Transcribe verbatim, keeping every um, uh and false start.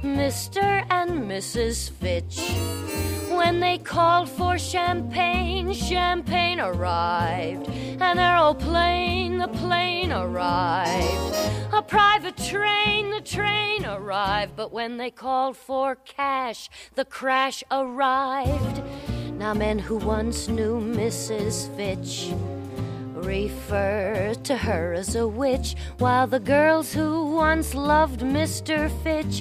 Mister and Missus Fitch. When they called for champagne, champagne arrived. An aeroplane, the plane arrived. A private train, the train arrived. But when they called for cash, the crash arrived. Now men who once knew Missus Fitch refer to her as a witch, while the girls who once loved Mister Fitch